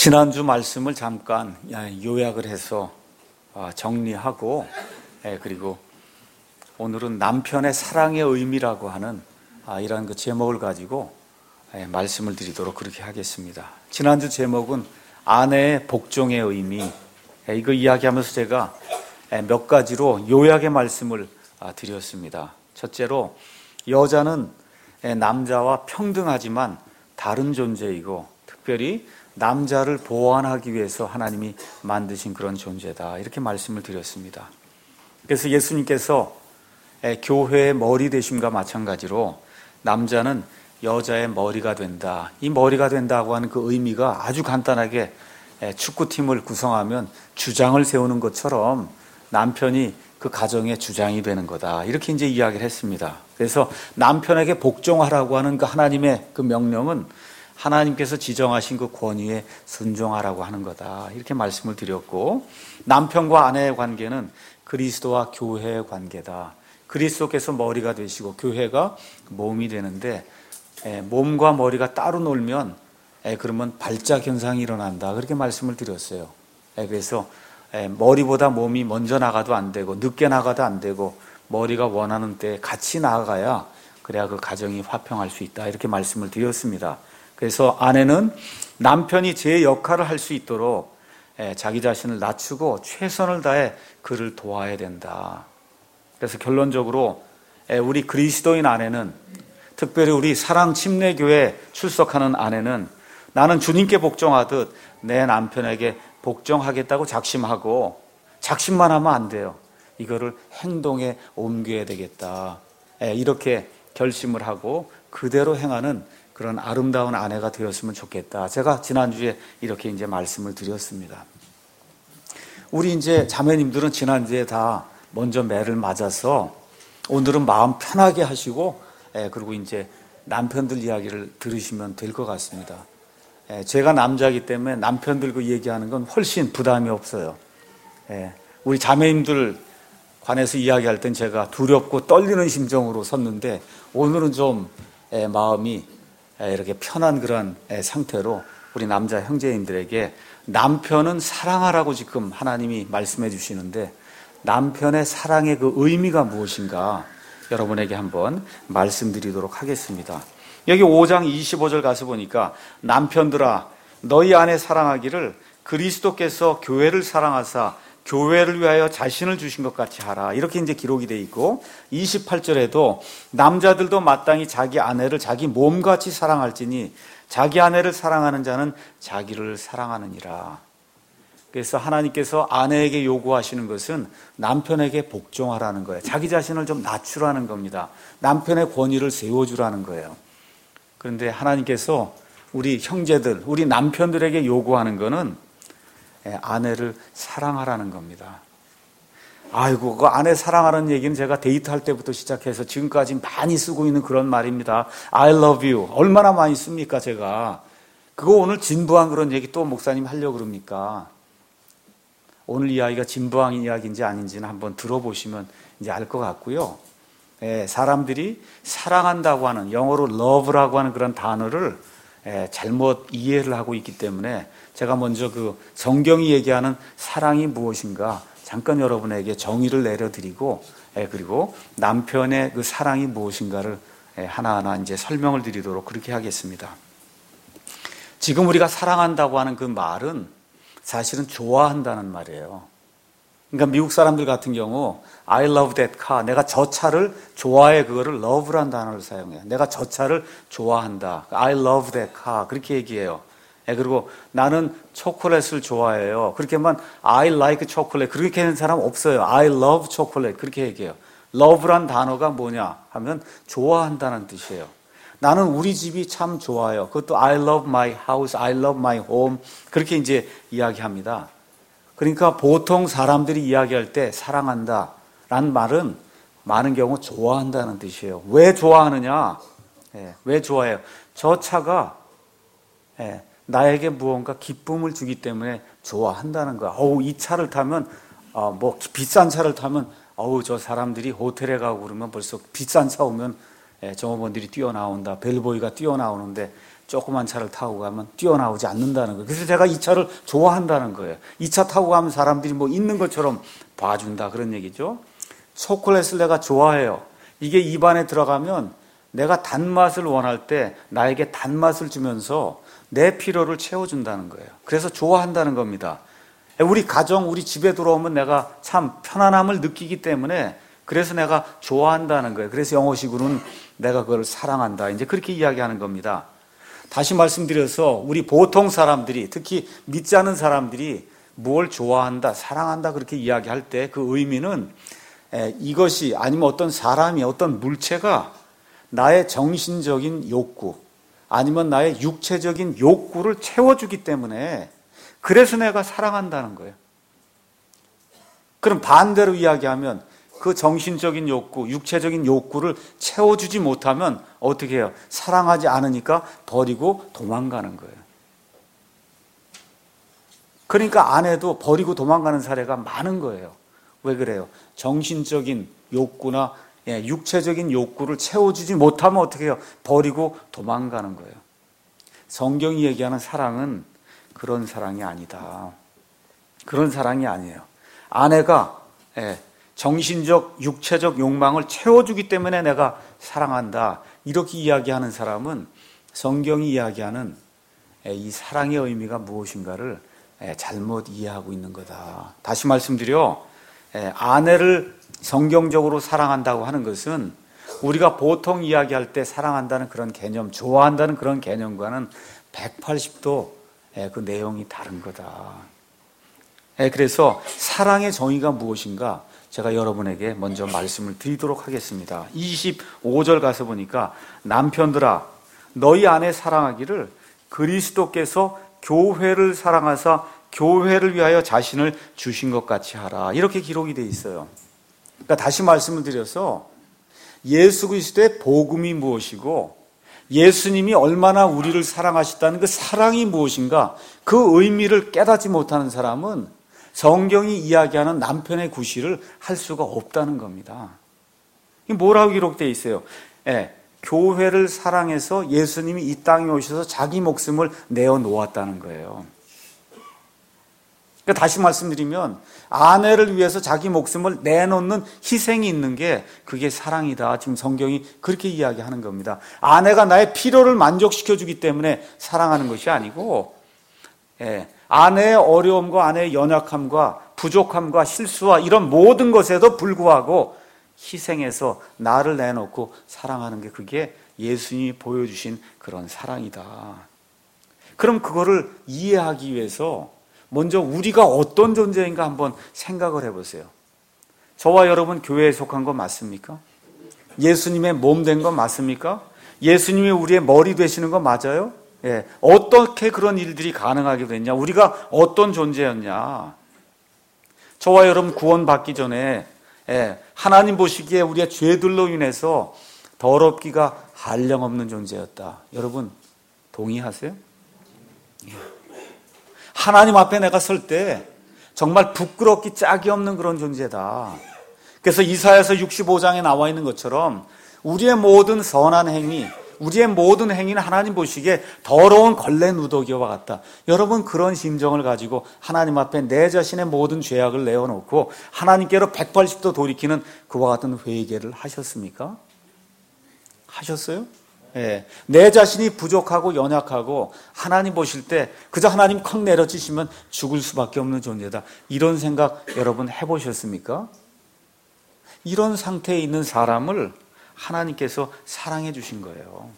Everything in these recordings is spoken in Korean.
지난주 말씀을 잠깐 요약을 해서 정리하고, 그리고 오늘은 남편의 사랑의 의미라고 하는 이런 그 제목을 가지고 말씀을 드리도록 그렇게 하겠습니다. 지난주 제목은 아내의 복종의 의미, 이거 이야기하면서 제가 몇 가지로 요약의 말씀을 드렸습니다. 첫째로, 여자는 남자와 평등하지만 다른 존재이고, 특별히 남자를 보완하기 위해서 하나님이 만드신 그런 존재다, 이렇게 말씀을 드렸습니다. 그래서 예수님께서 교회의 머리 되심과 마찬가지로 남자는 여자의 머리가 된다, 이 머리가 된다고 하는 그 의미가 아주 간단하게 축구팀을 구성하면 주장을 세우는 것처럼 남편이 그 가정의 주장이 되는 거다, 이렇게 이제 이야기를 했습니다. 그래서 남편에게 복종하라고 하는 그 하나님의 그 명령은 하나님께서 지정하신 그 권위에 순종하라고 하는 거다, 이렇게 말씀을 드렸고, 남편과 아내의 관계는 그리스도와 교회의 관계다. 그리스도께서 머리가 되시고 교회가 몸이 되는데, 몸과 머리가 따로 놀면 그러면 발작 현상이 일어난다, 그렇게 말씀을 드렸어요. 그래서 머리보다 몸이 먼저 나가도 안 되고 늦게 나가도 안 되고, 머리가 원하는 때에 같이 나아가야 그래야 그 가정이 화평할 수 있다, 이렇게 말씀을 드렸습니다. 그래서 아내는 남편이 제 역할을 할 수 있도록 자기 자신을 낮추고 최선을 다해 그를 도와야 된다. 그래서 결론적으로 우리 그리스도인 아내는, 특별히 우리 사랑 침례교회 출석하는 아내는, 나는 주님께 복종하듯 내 남편에게 복종하겠다고 작심하고, 작심만 하면 안 돼요. 이거를 행동에 옮겨야 되겠다, 이렇게 결심을 하고 그대로 행하는 그런 아름다운 아내가 되었으면 좋겠다. 제가 지난주에 이렇게 이제 말씀을 드렸습니다. 우리 이제 자매님들은 지난주에 다 먼저 매를 맞아서 오늘은 마음 편하게 하시고, 그리고 이제 남편들 이야기를 들으시면 될 것 같습니다. 제가 남자이기 때문에 남편들 그 얘기하는 건 훨씬 부담이 없어요. 우리 자매님들 관해서 이야기할 땐 제가 두렵고 떨리는 심정으로 섰는데, 오늘은 좀 마음이 이렇게 편한 그런 상태로 우리 남자 형제님들에게 남편은 사랑하라고 지금 하나님이 말씀해 주시는데, 남편의 사랑의 그 의미가 무엇인가 여러분에게 한번 말씀드리도록 하겠습니다. 여기 5장 25절 가서 보니까, 남편들아 너희 아내 사랑하기를 그리스도께서 교회를 사랑하사 교회를 위하여 자신을 주신 것 같이 하라, 이렇게 이제 기록이 되어 있고, 28절에도 남자들도 마땅히 자기 아내를 자기 몸같이 사랑할지니 자기 아내를 사랑하는 자는 자기를 사랑하느니라. 그래서 하나님께서 아내에게 요구하시는 것은 남편에게 복종하라는 거예요. 자기 자신을 좀 낮추라는 겁니다. 남편의 권위를 세워주라는 거예요. 그런데 하나님께서 우리 형제들, 우리 남편들에게 요구하는 거는 아내를 사랑하라는 겁니다. 아이고, 그 아내 사랑하라는 얘기는 제가 데이트할 때부터 시작해서 지금까지 많이 쓰고 있는 그런 말입니다. I love you. 얼마나 많이 씁니까, 제가. 그거 오늘 진부한 그런 얘기 또 목사님 하려고 그럽니까? 오늘 이야기가 진부한 이야기인지 아닌지는 한번 들어보시면 이제 알 것 같고요. 사람들이 사랑한다고 하는, 영어로 love라고 하는 그런 단어를 잘못 이해를 하고 있기 때문에 제가 먼저 그 성경이 얘기하는 사랑이 무엇인가 잠깐 여러분에게 정의를 내려드리고, 그리고 남편의 그 사랑이 무엇인가를 하나하나 이제 설명을 드리도록 그렇게 하겠습니다. 지금 우리가 사랑한다고 하는 그 말은 사실은 좋아한다는 말이에요. 그러니까 미국 사람들 같은 경우 I love that car, 내가 저 차를 좋아해, 그거를 love라는 단어를 사용해요. 내가 저 차를 좋아한다, I love that car, 그렇게 얘기해요. 그리고 나는 초콜릿을 좋아해요, 그렇게 하면 I like chocolate, 그렇게 하는 사람 없어요. I love chocolate, 그렇게 얘기해요. love란 단어가 뭐냐 하면 좋아한다는 뜻이에요. 나는 우리 집이 참 좋아요, 그것도 I love my house, I love my home, 그렇게 이제 이야기합니다. 그러니까 보통 사람들이 이야기할 때 사랑한다 라는 말은 많은 경우 좋아한다는 뜻이에요. 왜 좋아하느냐? 왜 좋아해요? 저 차가 나에게 무언가 기쁨을 주기 때문에 좋아한다는 거야. 이 차를 타면, 비싼 차를 타면, 저 사람들이 호텔에 가고 그러면 벌써 비싼 차 오면 종업원들이 뛰어나온다, 벨보이가 뛰어나오는데 조그만 차를 타고 가면 뛰어나오지 않는다는 거예요. 그래서 제가 이 차를 좋아한다는 거예요. 이 차 타고 가면 사람들이 뭐 있는 것처럼 봐준다, 그런 얘기죠. 초콜릿을 내가 좋아해요. 이게 입안에 들어가면 내가 단맛을 원할 때 나에게 단맛을 주면서 내 필요를 채워준다는 거예요. 그래서 좋아한다는 겁니다. 우리 가정, 우리 집에 들어오면 내가 참 편안함을 느끼기 때문에 그래서 내가 좋아한다는 거예요. 그래서 영어식으로는 내가 그걸 사랑한다, 이제 그렇게 이야기하는 겁니다. 다시 말씀드려서 우리 보통 사람들이, 특히 믿지 않는 사람들이 뭘 좋아한다, 사랑한다 그렇게 이야기할 때 그 의미는 이것이, 아니면 어떤 사람이, 어떤 물체가 나의 정신적인 욕구 아니면 나의 육체적인 욕구를 채워주기 때문에 그래서 내가 사랑한다는 거예요. 그럼 반대로 이야기하면 그 정신적인 욕구, 육체적인 욕구를 채워주지 못하면 어떻게 해요? 사랑하지 않으니까 버리고 도망가는 거예요. 그러니까 아내도 버리고 도망가는 사례가 많은 거예요. 왜 그래요? 정신적인 욕구나 육체적인 욕구를 채워주지 못하면 어떻게 해요? 버리고 도망가는 거예요. 성경이 얘기하는 사랑은 그런 사랑이 아니다. 그런 사랑이 아니에요. 아내가 정신적, 육체적 욕망을 채워주기 때문에 내가 사랑한다, 이렇게 이야기하는 사람은 성경이 이야기하는 이 사랑의 의미가 무엇인가를 잘못 이해하고 있는 거다. 다시 말씀드려, 아내를 성경적으로 사랑한다고 하는 것은 우리가 보통 이야기할 때 사랑한다는 그런 개념, 좋아한다는 그런 개념과는 180도 그 내용이 다른 거다. 그래서 사랑의 정의가 무엇인가 제가 여러분에게 먼저 말씀을 드리도록 하겠습니다. 25절 가서 보니까 남편들아 너희 아내 사랑하기를 그리스도께서 교회를 사랑하사 교회를 위하여 자신을 주신 것 같이 하라, 이렇게 기록이 되어 있어요. 그러니까 다시 말씀을 드려서 예수 그리스도의 복음이 무엇이고 예수님이 얼마나 우리를 사랑하셨다는 그 사랑이 무엇인가, 그 의미를 깨닫지 못하는 사람은 성경이 이야기하는 남편의 구실을 할 수가 없다는 겁니다. 이게 뭐라고 기록되어 있어요? 교회를 사랑해서 예수님이 이 땅에 오셔서 자기 목숨을 내어놓았다는 거예요. 그러니까 다시 말씀드리면 아내를 위해서 자기 목숨을 내놓는 희생이 있는 게 그게 사랑이다. 지금 성경이 그렇게 이야기하는 겁니다. 아내가 나의 필요를 만족시켜주기 때문에 사랑하는 것이 아니고 아내의 어려움과 아내의 연약함과 부족함과 실수와 이런 모든 것에도 불구하고 희생해서 나를 내놓고 사랑하는 게 그게 예수님이 보여주신 그런 사랑이다. 그럼 그거를 이해하기 위해서 먼저 우리가 어떤 존재인가 한번 생각을 해보세요. 저와 여러분 교회에 속한 거 맞습니까? 예수님의 몸 된 거 맞습니까? 예수님이 우리의 머리 되시는 거 맞아요? 어떻게 그런 일들이 가능하게 됐냐? 우리가 어떤 존재였냐? 저와 여러분 구원받기 전에 하나님 보시기에 우리의 죄들로 인해서 더럽기가 한량없는 존재였다. 여러분 동의하세요? 하나님 앞에 내가 설 때 정말 부끄럽기 짝이 없는 그런 존재다. 그래서 이사야서 65장에 나와 있는 것처럼 우리의 모든 선한 행위, 우리의 모든 행위는 하나님 보시기에 더러운 걸레 누더기와 같다. 여러분 그런 심정을 가지고 하나님 앞에 내 자신의 모든 죄악을 내어놓고 하나님께로 180도 돌이키는 그와 같은 회개를 하셨습니까? 하셨어요? 내 자신이 부족하고 연약하고 하나님 보실 때 그저 하나님 콱 내려치시면 죽을 수밖에 없는 존재다. 이런 생각 여러분 해보셨습니까? 이런 상태에 있는 사람을 하나님께서 사랑해 주신 거예요.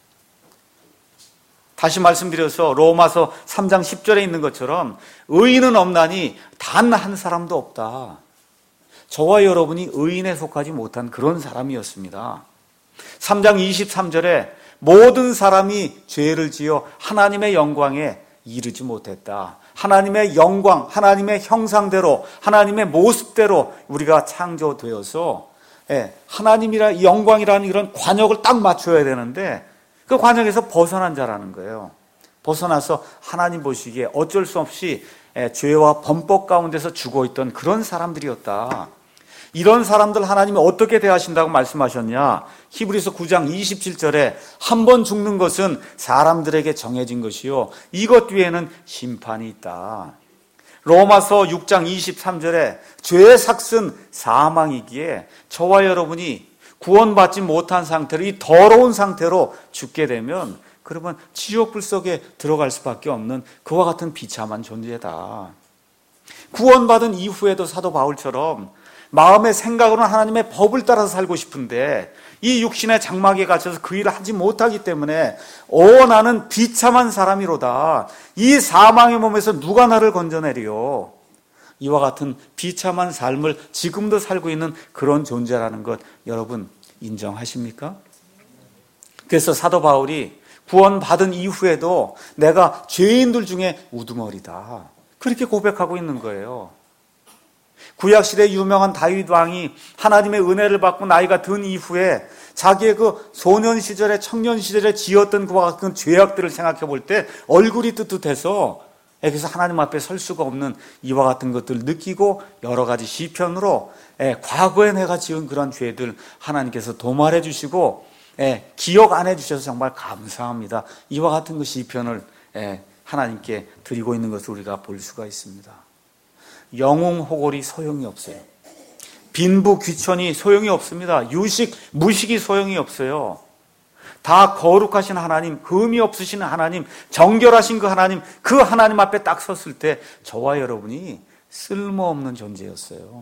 다시 말씀드려서 로마서 3장 10절에 있는 것처럼 의인은 없나니 단 한 사람도 없다. 저와 여러분이 의인에 속하지 못한 그런 사람이었습니다. 3장 23절에 모든 사람이 죄를 지어 하나님의 영광에 이르지 못했다. 하나님의 영광, 하나님의 형상대로, 하나님의 모습대로 우리가 창조되어서 하나님이라 영광이라는 이런 관역을 딱 맞춰야 되는데 그 관역에서 벗어난 자라는 거예요. 벗어나서 하나님 보시기에 어쩔 수 없이 죄와 범법 가운데서 죽어있던 그런 사람들이었다. 이런 사람들 하나님이 어떻게 대하신다고 말씀하셨냐? 히브리서 9장 27절에 한 번 죽는 것은 사람들에게 정해진 것이요 이것 뒤에는 심판이 있다. 로마서 6장 23절에 죄의 삭은 사망이기에 저와 여러분이 구원받지 못한 상태로 이 더러운 상태로 죽게 되면 그러면 지옥불 속에 들어갈 수밖에 없는 그와 같은 비참한 존재다. 구원받은 이후에도 사도 바울처럼 마음의 생각으로는 하나님의 법을 따라서 살고 싶은데 이 육신의 장막에 갇혀서 그 일을 하지 못하기 때문에 나는 비참한 사람이로다. 이 사망의 몸에서 누가 나를 건져내리요. 이와 같은 비참한 삶을 지금도 살고 있는 그런 존재라는 것 여러분 인정하십니까? 그래서 사도 바울이 구원받은 이후에도 내가 죄인들 중에 우두머리다. 그렇게 고백하고 있는 거예요. 구약시대의 유명한 다윗 왕이 하나님의 은혜를 받고 나이가 든 이후에 자기의 그 소년 시절에 청년 시절에 지었던 그와 같은 죄악들을 생각해 볼 때 얼굴이 뜨뜻해서 그래서 하나님 앞에 설 수가 없는 이와 같은 것들을 느끼고 여러 가지 시편으로 과거에 내가 지은 그런 죄들 하나님께서 도말해 주시고 기억 안 해주셔서 정말 감사합니다. 이와 같은 그 시편을 하나님께 드리고 있는 것을 우리가 볼 수가 있습니다. 영웅호골이 소용이 없어요. 빈부 귀천이 소용이 없습니다. 유식, 무식이 소용이 없어요. 다 거룩하신 하나님, 흠이 없으신 하나님, 정결하신 그 하나님 앞에 딱 섰을 때 저와 여러분이 쓸모없는 존재였어요.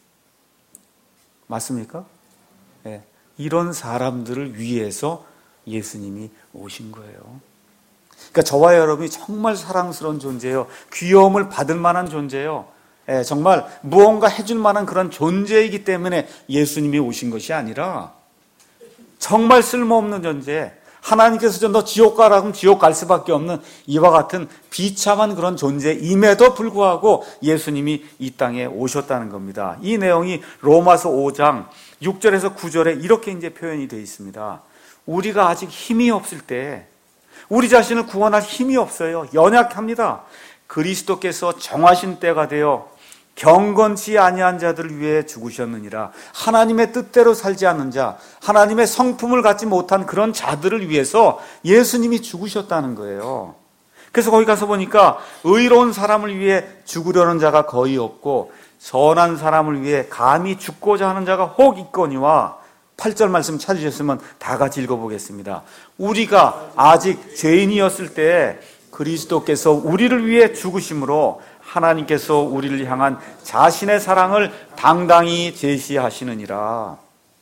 맞습니까? 네. 이런 사람들을 위해서 예수님이 오신 거예요. 그러니까 저와 여러분이 정말 사랑스러운 존재예요. 귀여움을 받을 만한 존재예요. 정말 무언가 해줄 만한 그런 존재이기 때문에 예수님이 오신 것이 아니라 정말 쓸모없는 존재, 하나님께서 너 지옥 가라 하면 지옥 갈 수밖에 없는 이와 같은 비참한 그런 존재임에도 불구하고 예수님이 이 땅에 오셨다는 겁니다. 이 내용이 로마서 5장 6절에서 9절에 이렇게 이제 표현이 되어 있습니다. 우리가 아직 힘이 없을 때, 우리 자신을 구원할 힘이 없어요. 연약합니다. 그리스도께서 정하신 때가 되어 경건치 아니한 자들을 위해 죽으셨느니라. 하나님의 뜻대로 살지 않는 자, 하나님의 성품을 갖지 못한 그런 자들을 위해서 예수님이 죽으셨다는 거예요. 그래서 거기 가서 보니까 의로운 사람을 위해 죽으려는 자가 거의 없고 선한 사람을 위해 감히 죽고자 하는 자가 혹 있거니와 8절 말씀 찾으셨으면 다 같이 읽어보겠습니다. 우리가 아직 죄인이었을 때 그리스도께서 우리를 위해 죽으심으로 하나님께서 우리를 향한 자신의 사랑을 당당히 제시하시느니라.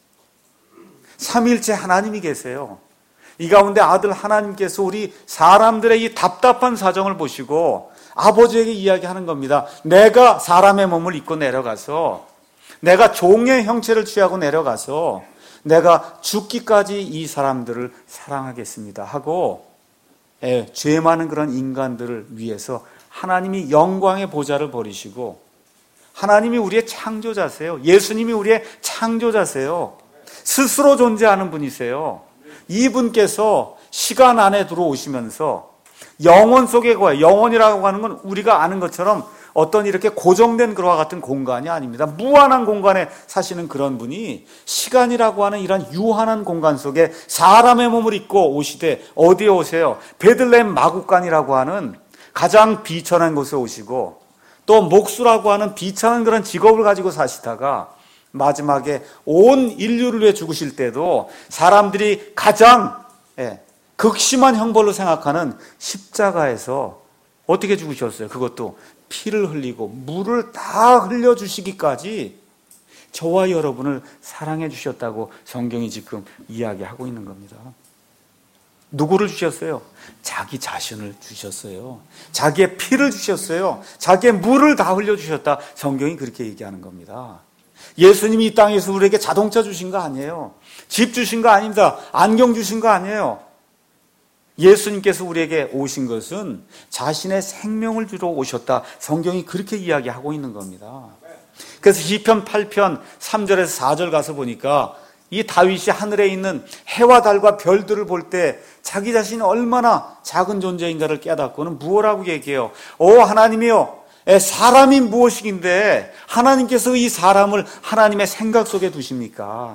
삼위일체 하나님이 계세요. 이 가운데 아들 하나님께서 우리 사람들의 이 답답한 사정을 보시고 아버지에게 이야기하는 겁니다. 내가 사람의 몸을 입고 내려가서, 내가 종의 형체를 취하고 내려가서 내가 죽기까지 이 사람들을 사랑하겠습니다 하고 죄 많은 그런 인간들을 위해서 하나님이 영광의 보좌를 버리시고, 하나님이 우리의 창조자세요. 예수님이 우리의 창조자세요. 스스로 존재하는 분이세요. 이분께서 시간 안에 들어오시면서 영혼 속에 거예요. 영혼이라고 하는 건 우리가 아는 것처럼 어떤 이렇게 고정된 그와 같은 공간이 아닙니다. 무한한 공간에 사시는 그런 분이 시간이라고 하는 이런 유한한 공간 속에 사람의 몸을 입고 오시되 어디에 오세요? 베들레헴 마구간이라고 하는 가장 비천한 곳에 오시고, 또 목수라고 하는 비천한 그런 직업을 가지고 사시다가 마지막에 온 인류를 위해 죽으실 때도 사람들이 가장 극심한 형벌로 생각하는 십자가에서 어떻게 죽으셨어요? 그것도 피를 흘리고 물을 다 흘려주시기까지 저와 여러분을 사랑해 주셨다고 성경이 지금 이야기하고 있는 겁니다. 누구를 주셨어요? 자기 자신을 주셨어요. 자기의 피를 주셨어요. 자기의 물을 다 흘려주셨다. 성경이 그렇게 얘기하는 겁니다. 예수님이 이 땅에서 우리에게 자동차 주신 거 아니에요. 집 주신 거 아닙니다. 안경 주신 거 아니에요. 예수님께서 우리에게 오신 것은 자신의 생명을 주러 오셨다. 성경이 그렇게 이야기하고 있는 겁니다. 그래서 시편 8편 3절에서 4절 가서 보니까 이 다윗이 하늘에 있는 해와 달과 별들을 볼 때 자기 자신이 얼마나 작은 존재인가를 깨닫고는 무엇라고 얘기해요? 오 하나님이여, 사람이 무엇이긴데 하나님께서 이 사람을 하나님의 생각 속에 두십니까?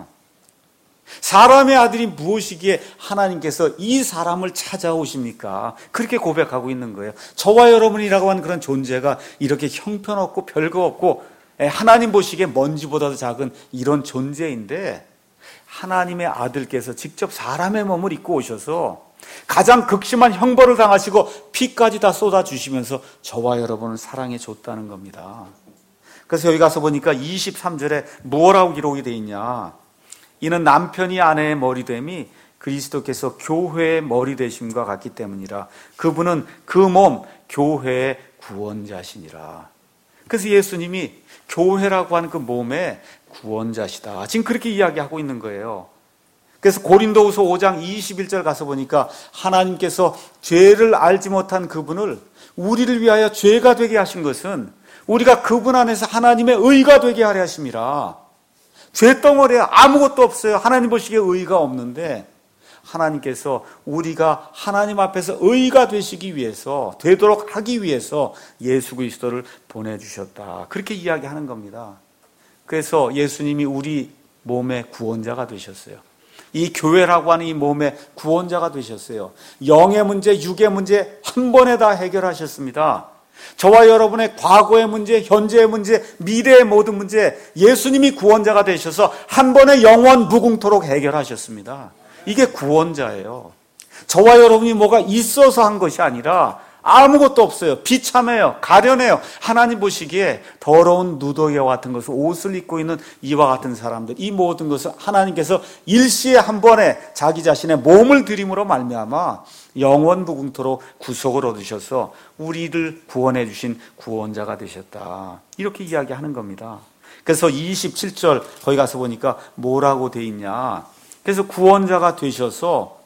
사람의 아들이 무엇이기에 하나님께서 이 사람을 찾아오십니까? 그렇게 고백하고 있는 거예요. 저와 여러분이라고 하는 그런 존재가 이렇게 형편없고 별거 없고 하나님 보시기에 먼지보다도 작은 이런 존재인데 하나님의 아들께서 직접 사람의 몸을 입고 오셔서 가장 극심한 형벌을 당하시고 피까지 다 쏟아주시면서 저와 여러분을 사랑해 줬다는 겁니다. 그래서 여기 가서 보니까 23절에 뭐라고 기록이 되어 있냐? 이는 남편이 아내의 머리됨이 그리스도께서 교회의 머리 되심과 같기 때문이라. 그분은 그 몸 교회의 구원자시니라. 그래서 예수님이 교회라고 하는 그 몸의 구원자시다. 지금 그렇게 이야기하고 있는 거예요. 그래서 고린도후서 5장 21절 가서 보니까 하나님께서 죄를 알지 못한 그분을 우리를 위하여 죄가 되게 하신 것은 우리가 그분 안에서 하나님의 의가 되게 하려 하심이라. 죄덩어리에 아무것도 없어요. 하나님 보시기에 의가 없는데 하나님께서 우리가 하나님 앞에서 의가 되시기 위해서, 되도록 하기 위해서 예수 그리스도를 보내주셨다. 그렇게 이야기하는 겁니다. 그래서 예수님이 우리 몸의 구원자가 되셨어요. 이 교회라고 하는 이 몸의 구원자가 되셨어요. 영의 문제, 육의 문제 한 번에 다 해결하셨습니다. 저와 여러분의 과거의 문제, 현재의 문제, 미래의 모든 문제 예수님이 구원자가 되셔서 한 번에 영원 무궁토록 해결하셨습니다. 이게 구원자예요. 저와 여러분이 뭐가 있어서 한 것이 아니라 아무것도 없어요. 비참해요. 가련해요. 하나님 보시기에 더러운 누더기와 같은 것을 옷을 입고 있는 이와 같은 사람들, 이 모든 것을 하나님께서 일시에 한 번에 자기 자신의 몸을 들임으로 말미암아 영원 무궁토록 구속을 얻으셔서 우리를 구원해 주신 구원자가 되셨다. 이렇게 이야기하는 겁니다. 그래서 27절 거기 가서 보니까 뭐라고 돼 있냐? 그래서 구원자가 되셔서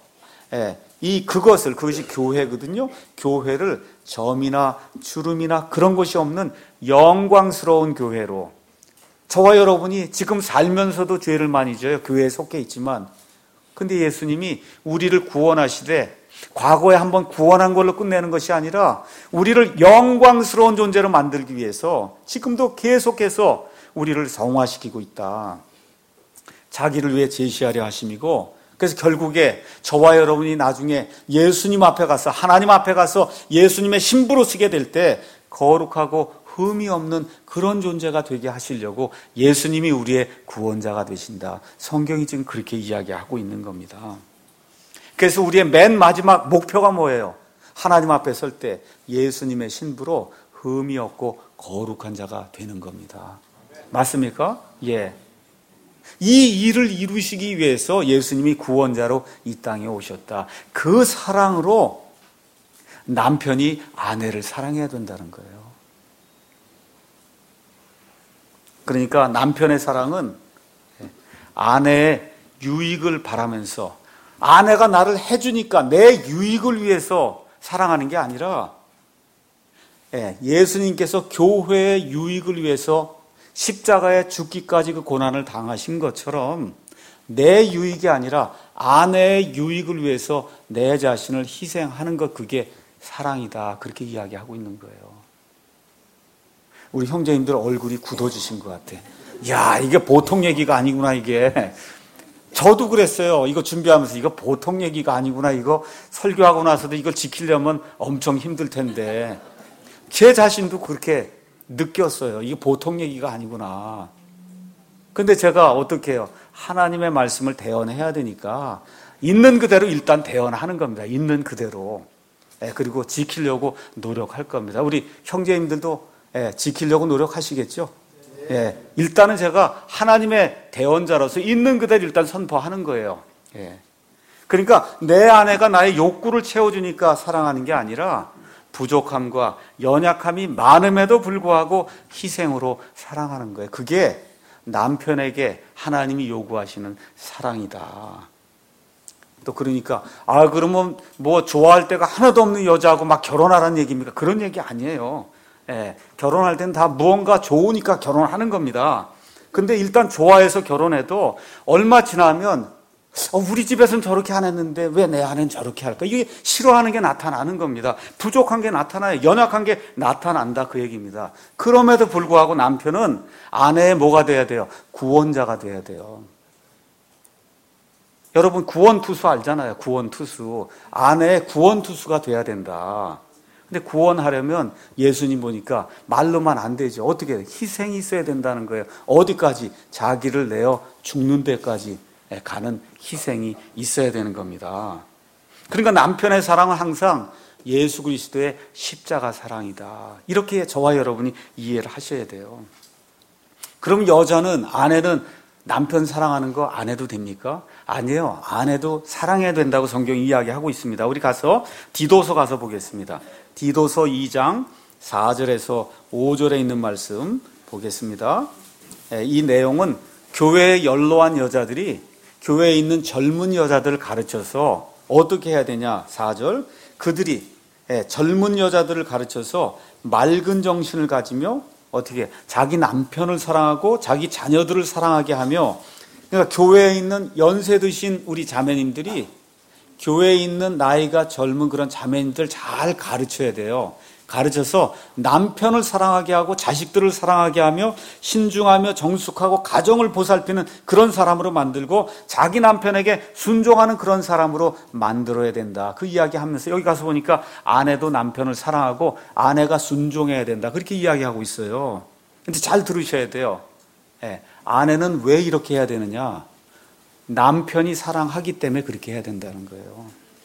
그것이 교회거든요. 교회를 점이나 주름이나 그런 것이 없는 영광스러운 교회로, 저와 여러분이 지금 살면서도 죄를 많이 져요. 교회에 속해 있지만, 근데 예수님이 우리를 구원하시되 과거에 한번 구원한 걸로 끝내는 것이 아니라 우리를 영광스러운 존재로 만들기 위해서 지금도 계속해서 우리를 성화시키고 있다. 자기를 위해 제시하려 하심이고, 그래서 결국에 저와 여러분이 나중에 예수님 앞에 가서, 하나님 앞에 가서 예수님의 신부로 서게 될 때 거룩하고 흠이 없는 그런 존재가 되게 하시려고 예수님이 우리의 구원자가 되신다. 성경이 지금 그렇게 이야기하고 있는 겁니다. 그래서 우리의 맨 마지막 목표가 뭐예요? 하나님 앞에 설 때 예수님의 신부로 흠이 없고 거룩한 자가 되는 겁니다. 맞습니까? 예. 이 일을 이루시기 위해서 예수님이 구원자로 이 땅에 오셨다. 그 사랑으로 남편이 아내를 사랑해야 된다는 거예요. 그러니까 남편의 사랑은 아내의 유익을 바라면서, 아내가 나를 해주니까 내 유익을 위해서 사랑하는 게 아니라 예수님께서 교회의 유익을 위해서 십자가에 죽기까지 그 고난을 당하신 것처럼 내 유익이 아니라 아내의 유익을 위해서 내 자신을 희생하는 것, 그게 사랑이다. 그렇게 이야기하고 있는 거예요. 우리 형제님들 얼굴이 굳어지신 것 같아. 야, 이게 보통 얘기가 아니구나, 이게. 저도 그랬어요. 이거 준비하면서 이거 보통 얘기가 아니구나. 이거 설교하고 나서도 이걸 지키려면 엄청 힘들 텐데. 제 자신도 그렇게 느꼈어요. 이게 보통 얘기가 아니구나. 근데 제가 어떻게 해요? 하나님의 말씀을 대언해야 되니까 있는 그대로 일단 대언하는 겁니다. 있는 그대로. 그리고 지키려고 노력할 겁니다. 우리 형제님들도 지키려고 노력하시겠죠? 일단은 제가 하나님의 대언자로서 있는 그대로 일단 선포하는 거예요. 그러니까 내 아내가 나의 욕구를 채워주니까 사랑하는 게 아니라 부족함과 연약함이 많음에도 불구하고 희생으로 사랑하는 거예요. 그게 남편에게 하나님이 요구하시는 사랑이다. 또 그러니까 그러면 뭐 좋아할 데가 하나도 없는 여자하고 막 결혼하라는 얘기입니까? 그런 얘기 아니에요. 결혼할 때는 다 무언가 좋으니까 결혼하는 겁니다. 근데 일단 좋아해서 결혼해도 얼마 지나면 우리 집에서는 저렇게 안 했는데 왜 내 아내는 저렇게 할까? 이게 싫어하는 게 나타나는 겁니다. 부족한 게 나타나요. 연약한 게 나타난다, 그 얘기입니다. 그럼에도 불구하고 남편은 아내의 뭐가 돼야 돼요? 구원자가 돼야 돼요. 여러분, 구원투수 알잖아요. 구원투수. 아내의 구원투수가 돼야 된다. 근데 구원하려면 예수님 보니까 말로만 안 되죠. 어떻게 해요? 희생이 있어야 된다는 거예요. 어디까지? 자기를 내어 죽는 데까지 가는 희생이 있어야 되는 겁니다. 그러니까 남편의 사랑은 항상 예수 그리스도의 십자가 사랑이다. 이렇게 저와 여러분이 이해를 하셔야 돼요. 그럼 여자는, 아내는 남편 사랑하는 거 안 해도 됩니까? 아니에요. 아내도 사랑해야 된다고 성경이 이야기하고 있습니다. 우리 가서 디도서 가서 보겠습니다. 디도서 2장 4절에서 5절에 있는 말씀 보겠습니다. 이 내용은 교회에 연로한 여자들이 교회에 있는 젊은 여자들을 가르쳐서 어떻게 해야 되냐. 4절, 그들이 젊은 여자들을 가르쳐서 맑은 정신을 가지며 어떻게 자기 남편을 사랑하고 자기 자녀들을 사랑하게 하며, 그러니까 교회에 있는 연세 드신 우리 자매님들이 교회에 있는 나이가 젊은 그런 자매님들 잘 가르쳐야 돼요. 가르쳐서 남편을 사랑하게 하고 자식들을 사랑하게 하며 신중하며 정숙하고 가정을 보살피는 그런 사람으로 만들고 자기 남편에게 순종하는 그런 사람으로 만들어야 된다. 그 이야기하면서 여기 가서 보니까 아내도 남편을 사랑하고 아내가 순종해야 된다. 그렇게 이야기하고 있어요. 근데 잘 들으셔야 돼요. 아내는 왜 이렇게 해야 되느냐? 남편이 사랑하기 때문에 그렇게 해야 된다는 거예요.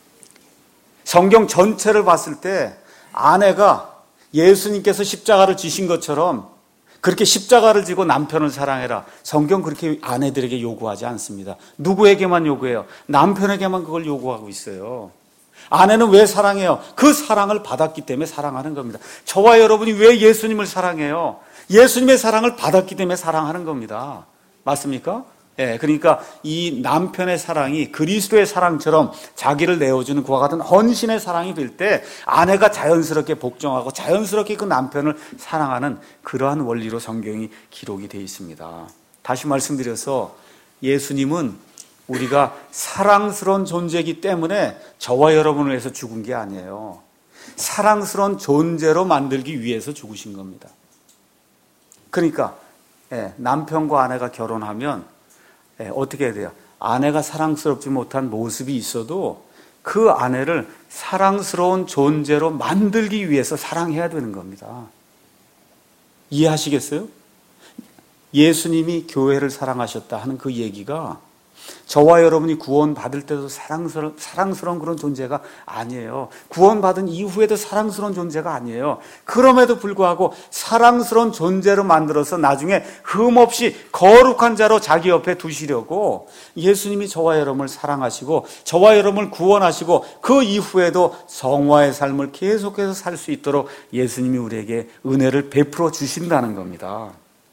성경 전체를 봤을 때 아내가 예수님께서 십자가를 지신 것처럼 그렇게 십자가를 지고 남편을 사랑해라. 성경 그렇게 아내들에게 요구하지 않습니다. 누구에게만 요구해요? 남편에게만 그걸 요구하고 있어요. 아내는 왜 사랑해요? 그 사랑을 받았기 때문에 사랑하는 겁니다. 저와 여러분이 왜 예수님을 사랑해요? 예수님의 사랑을 받았기 때문에 사랑하는 겁니다. 맞습니까? 그러니까 이 남편의 사랑이 그리스도의 사랑처럼 자기를 내어주는 그와 같은 헌신의 사랑이 될 때 아내가 자연스럽게 복종하고 자연스럽게 그 남편을 사랑하는 그러한 원리로 성경이 기록이 되어 있습니다. 다시 말씀드려서 예수님은 우리가 사랑스러운 존재이기 때문에 저와 여러분을 위해서 죽은 게 아니에요. 사랑스러운 존재로 만들기 위해서 죽으신 겁니다. 그러니까 남편과 아내가 결혼하면 어떻게 해야 돼요? 아내가 사랑스럽지 못한 모습이 있어도 그 아내를 사랑스러운 존재로 만들기 위해서 사랑해야 되는 겁니다. 이해하시겠어요? 예수님이 교회를 사랑하셨다 하는 그 얘기가 저와 여러분이 구원받을 때도 사랑스러운 그런 존재가 아니에요. 구원받은 이후에도 사랑스러운 존재가 아니에요. 그럼에도 불구하고 사랑스러운 존재로 만들어서 나중에 흠없이 거룩한 자로 자기 옆에 두시려고 예수님이 저와 여러분을 사랑하시고 저와 여러분을 구원하시고 그 이후에도 성화의 삶을 계속해서 살 수 있도록 예수님이 우리에게 은혜를 베풀어 주신다는 겁니다.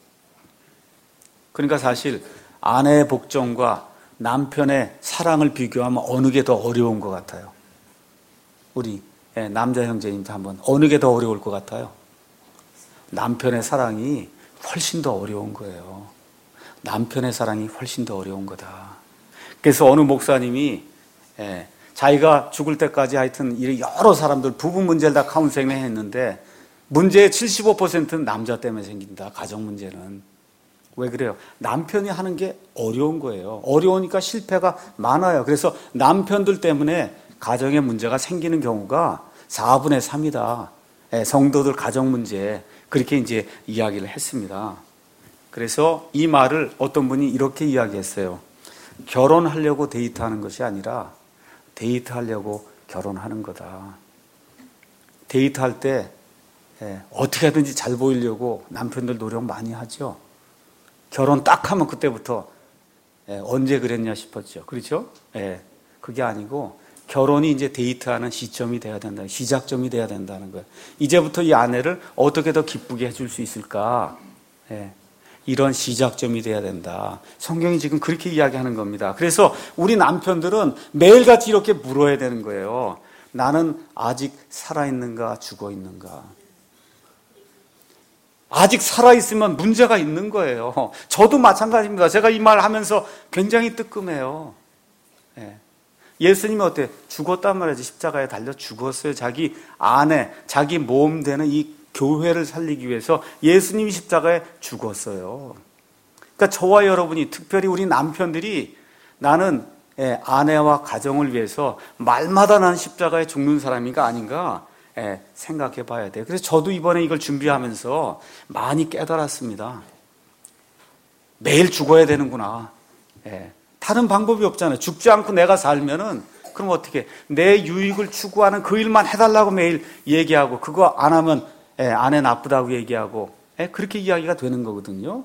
그러니까 사실 아내의 복종과 남편의 사랑을 비교하면 어느 게 더 어려운 것 같아요? 우리 남자 형제님도 한번 어느 게 더 어려울 것 같아요? 남편의 사랑이 훨씬 더 어려운 거예요. 남편의 사랑이 훨씬 더 어려운 거다. 그래서 어느 목사님이 자기가 죽을 때까지 하여튼 여러 사람들 부부 문제를 다 카운셀링을 했는데 문제의 75%는 남자 때문에 생긴다. 가정 문제는. 왜 그래요? 남편이 하는 게 어려운 거예요. 어려우니까 실패가 많아요. 그래서 남편들 때문에 가정에 문제가 생기는 경우가 4분의 3이다. 성도들 가정 문제. 그렇게 이제 이야기를 했습니다. 그래서 이 말을 어떤 분이 이렇게 이야기했어요. 결혼하려고 데이트하는 것이 아니라 데이트하려고 결혼하는 거다. 데이트할 때 어떻게 하든지 잘 보이려고 남편들 노력 많이 하죠. 결혼 딱 하면 그때부터 언제 그랬냐 싶었죠. 그렇죠? 그게 아니고 결혼이 이제 데이트하는 시점이 돼야 된다. 시작점이 돼야 된다는 거예요. 이제부터 이 아내를 어떻게 더 기쁘게 해줄 수 있을까? 이런 시작점이 돼야 된다. 성경이 지금 그렇게 이야기하는 겁니다. 그래서 우리 남편들은 매일같이 이렇게 물어야 되는 거예요. 나는 아직 살아있는가 죽어있는가? 아직 살아있으면 문제가 있는 거예요. 저도 마찬가지입니다. 제가 이 말 하면서 굉장히 뜨끔해요. 예. 예수님이 어때? 죽었단 말이지. 십자가에 달려 죽었어요. 자기 아내, 자기 몸 되는 이 교회를 살리기 위해서 예수님이 십자가에 죽었어요. 그러니까 저와 여러분이, 특별히 우리 남편들이 나는 아내와 가정을 위해서 말마다 난 십자가에 죽는 사람인가 아닌가 생각해 봐야 돼요. 그래서 저도 이번에 이걸 준비하면서 많이 깨달았습니다. 매일 죽어야 되는구나. 다른 방법이 없잖아요. 죽지 않고 내가 살면은 그럼 어떻게 내 유익을 추구하는 그 일만 해달라고 매일 얘기하고 그거 안 하면 아내 나쁘다고 얘기하고 그렇게 이야기가 되는 거거든요.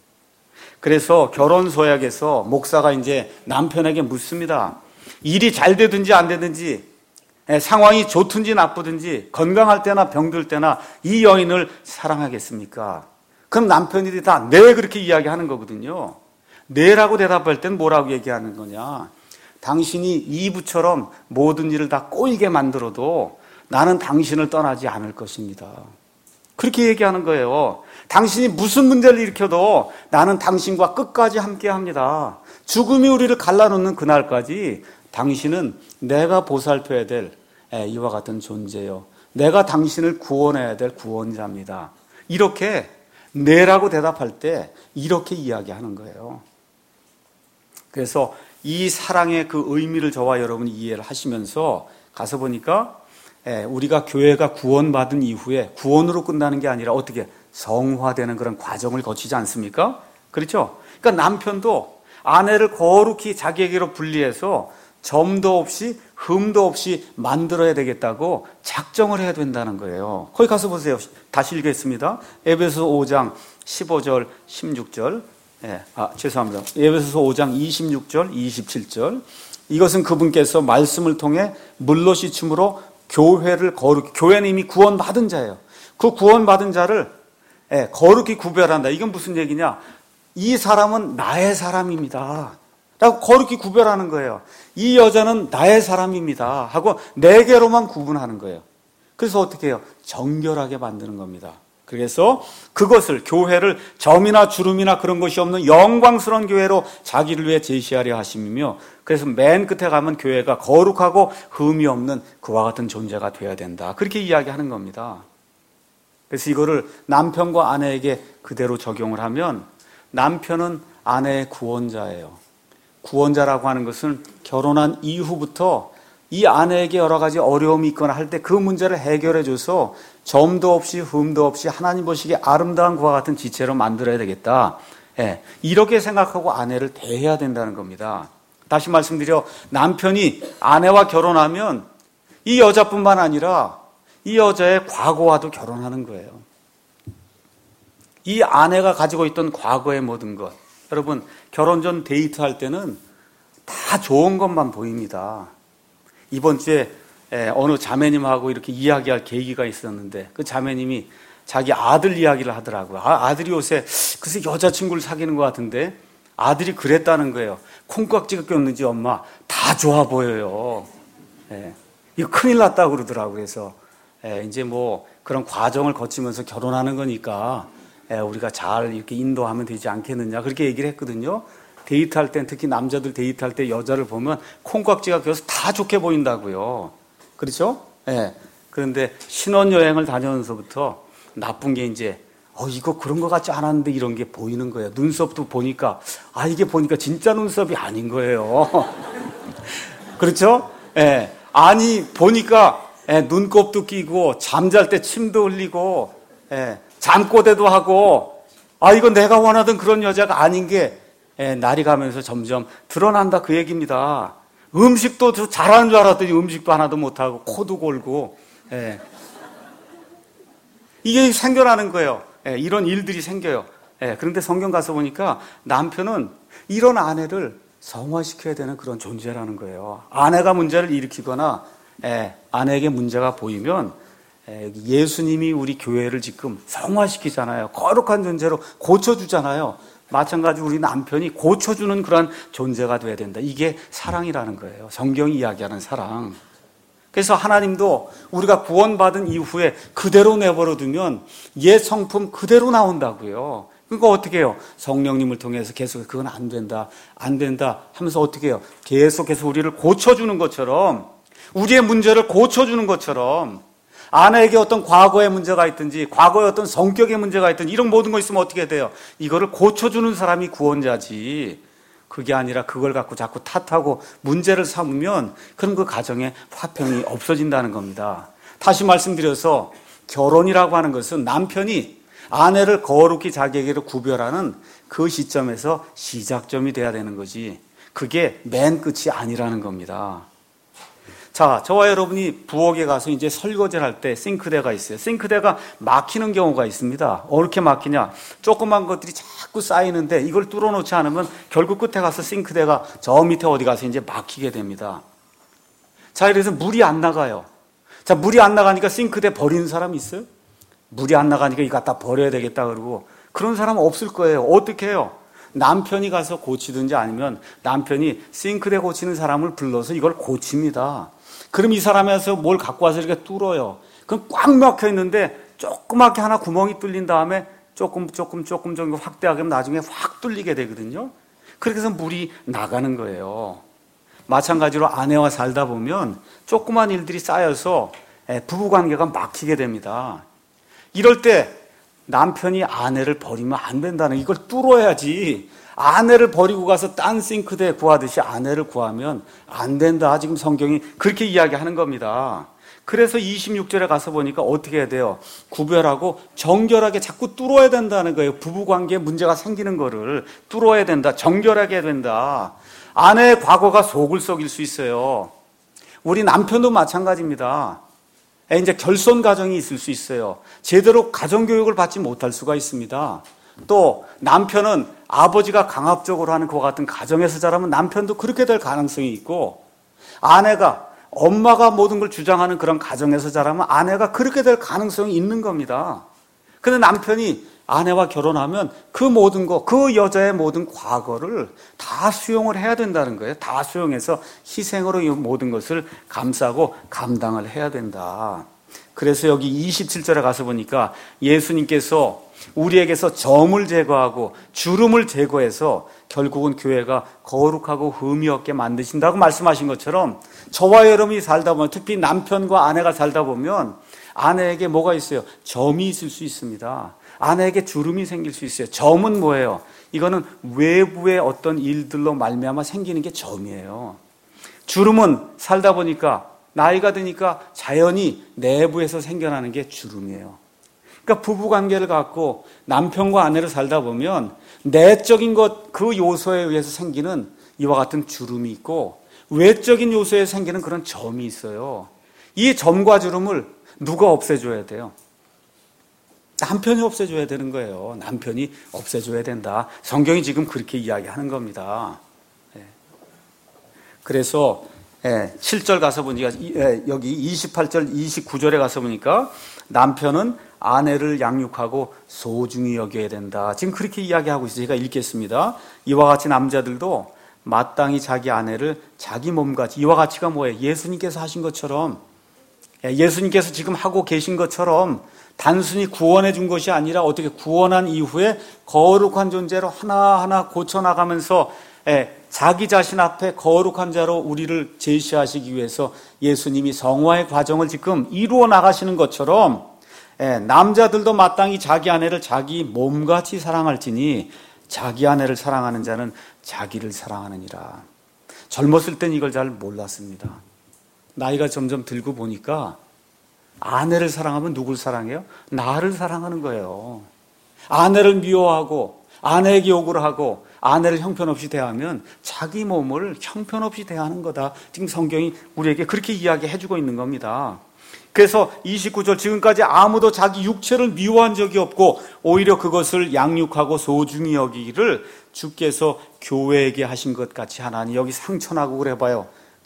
그래서 결혼 서약에서 목사가 이제 남편에게 묻습니다. 일이 잘 되든지 안 되든지 상황이 좋든지 나쁘든지 건강할 때나 병들 때나 이 여인을 사랑하겠습니까? 그럼 남편들이 다 네 그렇게 이야기하는 거거든요. 네라고 대답할 땐 뭐라고 얘기하는 거냐? 당신이 이브처럼 모든 일을 다 꼬이게 만들어도 나는 당신을 떠나지 않을 것입니다. 그렇게 얘기하는 거예요. 당신이 무슨 문제를 일으켜도 나는 당신과 끝까지 함께합니다. 죽음이 우리를 갈라놓는 그날까지 당신은 내가 보살펴야 될 이와 같은 존재요. 내가 당신을 구원해야 될 구원자입니다. 이렇게 네라고 대답할 때 이렇게 이야기하는 거예요. 그래서 이 사랑의 그 의미를 저와 여러분이 이해를 하시면서 가서 보니까 우리가 교회가 구원받은 이후에 구원으로 끝나는 게 아니라 어떻게 성화되는 그런 과정을 거치지 않습니까? 그렇죠? 그러니까 남편도 아내를 거룩히 자기에게로 분리해서 점도 없이 흠도 없이 만들어야 되겠다고 작정을 해야 된다는 거예요. 거기 가서 보세요. 다시 읽겠습니다. 에베소서 5장 15절 16절 죄송합니다. 에베소서 5장 26절 27절 이것은 그분께서 말씀을 통해 물로 씻음으로 교회를 거룩히, 교회는 이미 구원받은 자예요. 그 구원받은 자를 거룩히 구별한다. 이건 무슨 얘기냐? 이 사람은 나의 사람입니다 라고 거룩히 구별하는 거예요. 이 여자는 나의 사람입니다 하고 네 개로만 구분하는 거예요. 그래서 어떻게 해요? 정결하게 만드는 겁니다. 그래서 그것을, 교회를 점이나 주름이나 그런 것이 없는 영광스러운 교회로 자기를 위해 제시하려 하심이며, 그래서 맨 끝에 가면 교회가 거룩하고 흠이 없는 그와 같은 존재가 되어야 된다. 그렇게 이야기하는 겁니다. 그래서 이거를 남편과 아내에게 그대로 적용을 하면 남편은 아내의 구원자예요. 구원자라고 하는 것은 결혼한 이후부터 이 아내에게 여러 가지 어려움이 있거나 할 때 그 문제를 해결해 줘서 점도 없이 흠도 없이 하나님 보시기에 아름다운 그와 같은 지체로 만들어야 되겠다. 이렇게 생각하고 아내를 대해야 된다는 겁니다. 다시 말씀드려, 남편이 아내와 결혼하면 이 여자뿐만 아니라 이 여자의 과거와도 결혼하는 거예요. 이 아내가 가지고 있던 과거의 모든 것, 여러분 결혼 전 데이트할 때는 다 좋은 것만 보입니다. 이번 주에 어느 자매님하고 이렇게 이야기할 계기가 있었는데 그 자매님이 자기 아들 이야기를 하더라고요. 아들이 요새 글쎄 여자친구를 사귀는 것 같은데 아들이 그랬다는 거예요. 콩깍지가 꼈는지 엄마 다 좋아 보여요. 이거 큰일 났다고 그러더라고요. 그래서 이제 뭐 그런 과정을 거치면서 결혼하는 거니까 우리가 잘 이렇게 인도하면 되지 않겠느냐 그렇게 얘기를 했거든요. 데이트할 때, 특히 남자들 데이트할 때 여자를 보면 콩깍지가 껴서 다 좋게 보인다고요. 그렇죠? 그런데 신혼여행을 다녀면서부터 나쁜 게 이제 이거 그런 것 같지 않았는데 이런 게 보이는 거예요. 눈썹도 보니까 이게 보니까 진짜 눈썹이 아닌 거예요. 그렇죠? 아니 보니까 눈곱도 끼고 잠잘 때 침도 흘리고 잠꼬대도 하고 이건 내가 원하던 그런 여자가 아닌 게 날이 가면서 점점 드러난다 그 얘기입니다. 음식도 잘하는 줄 알았더니 음식도 하나도 못하고 코도 골고 이게 생겨나는 거예요. 이런 일들이 생겨요. 그런데 성경 가서 보니까 남편은 이런 아내를 성화시켜야 되는 그런 존재라는 거예요. 아내가 문제를 일으키거나 아내에게 문제가 보이면 예수님이 우리 교회를 지금 성화시키잖아요. 거룩한 존재로 고쳐주잖아요. 마찬가지로 우리 남편이 고쳐주는 그런 존재가 돼야 된다. 이게 사랑이라는 거예요. 성경이 이야기하는 사랑. 그래서 하나님도 우리가 구원받은 이후에 그대로 내버려 두면 옛 성품 그대로 나온다고요. 그러니까 어떻게 해요? 성령님을 통해서 계속 그건 안 된다, 안 된다 하면서 어떻게 해요? 계속해서 우리를 고쳐주는 것처럼, 우리의 문제를 고쳐주는 것처럼, 아내에게 어떤 과거의 문제가 있든지, 과거의 어떤 성격의 문제가 있든지, 이런 모든 거 있으면 어떻게 돼요? 이거를 고쳐주는 사람이 구원자지. 그게 아니라 그걸 갖고 자꾸 탓하고 문제를 삼으면 그런 그 가정의 화평이 없어진다는 겁니다. 다시 말씀드려서 결혼이라고 하는 것은 남편이 아내를 거룩히 자기에게로 구별하는 그 시점에서 시작점이 돼야 되는 거지, 그게 맨 끝이 아니라는 겁니다. 자, 저와 여러분이 부엌에 가서 이제 설거지를 할 때 싱크대가 있어요. 싱크대가 막히는 경우가 있습니다. 어떻게 막히냐? 조그만 것들이 자꾸 쌓이는데 이걸 뚫어놓지 않으면 결국 끝에 가서 싱크대가 저 밑에 어디 가서 이제 막히게 됩니다. 자, 그래서 물이 안 나가요. 자, 물이 안 나가니까 싱크대 버리는 사람 있어요? 물이 안 나가니까 이거 갖다 버려야 되겠다 그러고, 그런 사람은 없을 거예요. 어떻게 해요? 남편이 가서 고치든지 아니면 남편이 싱크대 고치는 사람을 불러서 이걸 고칩니다. 그럼 이 사람에서 뭘 갖고 와서 이렇게 뚫어요. 그럼 꽉 막혀 있는데 조그맣게 하나 구멍이 뚫린 다음에 조금 정도 확대하게 하면 나중에 확 뚫리게 되거든요. 그렇게 해서 물이 나가는 거예요. 마찬가지로 아내와 살다 보면 조그만 일들이 쌓여서 부부관계가 막히게 됩니다. 이럴 때 남편이 아내를 버리면 안 된다는, 이걸 뚫어야지. 아내를 버리고 가서 딴 싱크대 구하듯이 아내를 구하면 안 된다. 지금 성경이 그렇게 이야기하는 겁니다. 그래서 26절에 가서 보니까 어떻게 해야 돼요? 구별하고 정결하게 자꾸 뚫어야 된다는 거예요. 부부관계에 문제가 생기는 거를 뚫어야 된다. 정결하게 해야 된다. 아내의 과거가 속을 썩일 수 있어요. 우리 남편도 마찬가지입니다. 이제 결손 가정이 있을 수 있어요. 제대로 가정교육을 받지 못할 수가 있습니다. 또 남편은 아버지가 강압적으로 하는 그와 같은 가정에서 자라면 남편도 그렇게 될 가능성이 있고, 아내가 엄마가 모든 걸 주장하는 그런 가정에서 자라면 아내가 그렇게 될 가능성이 있는 겁니다. 근데 남편이 아내와 결혼하면 그 모든 거, 그 여자의 모든 과거를 다 수용을 해야 된다는 거예요. 다 수용해서 희생으로 이 모든 것을 감싸고 감당을 해야 된다. 그래서 여기 27절에 가서 보니까 예수님께서 우리에게서 점을 제거하고 주름을 제거해서 결국은 교회가 거룩하고 흠이 없게 만드신다고 말씀하신 것처럼, 저와 여러분이 살다 보면, 특히 남편과 아내가 살다 보면 아내에게 뭐가 있어요? 점이 있을 수 있습니다. 아내에게 주름이 생길 수 있어요. 점은 뭐예요? 이거는 외부의 어떤 일들로 말미암아 생기는 게 점이에요. 주름은 살다 보니까, 나이가 드니까 자연히 내부에서 생겨나는 게 주름이에요. 그러니까 부부관계를 갖고 남편과 아내를 살다 보면 내적인 것, 그 요소에 의해서 생기는 이와 같은 주름이 있고, 외적인 요소에 생기는 그런 점이 있어요. 이 점과 주름을 누가 없애줘야 돼요? 남편이 없애줘야 되는 거예요. 남편이 없애줘야 된다. 성경이 지금 그렇게 이야기하는 겁니다. 그래서 7절 가서 보니까, 여기 28절, 29절에 가서 보니까 남편은 아내를 양육하고 소중히 여겨야 된다. 지금 그렇게 이야기하고 있어요. 제가 읽겠습니다. 이와 같이 남자들도 마땅히 자기 아내를 자기 몸같이, 이와 같이가 뭐예요? 예수님께서 하신 것처럼, 예수님께서 지금 하고 계신 것처럼 단순히 구원해 준 것이 아니라 어떻게 구원한 이후에 거룩한 존재로 하나하나 고쳐나가면서 자기 자신 앞에 거룩한 자로 우리를 제시하시기 위해서 예수님이 성화의 과정을 지금 이루어 나가시는 것처럼, 남자들도 마땅히 자기 아내를 자기 몸같이 사랑할지니 자기 아내를 사랑하는 자는 자기를 사랑하느니라. 젊었을 땐 이걸 잘 몰랐습니다. 나이가 점점 들고 보니까 아내를 사랑하면 누굴 사랑해요? 나를 사랑하는 거예요. 아내를 미워하고 아내에게 욕을 하고 아내를 형편없이 대하면 자기 몸을 형편없이 대하는 거다. 지금 성경이 우리에게 그렇게 이야기해 주고 있는 겁니다. 그래서 29절, 지금까지 아무도 자기 육체를 미워한 적이 없고 오히려 그것을 양육하고 소중히 여기기를 주께서 교회에게 하신 것 같이 하나니. 여기 상처나고 그래 봐요.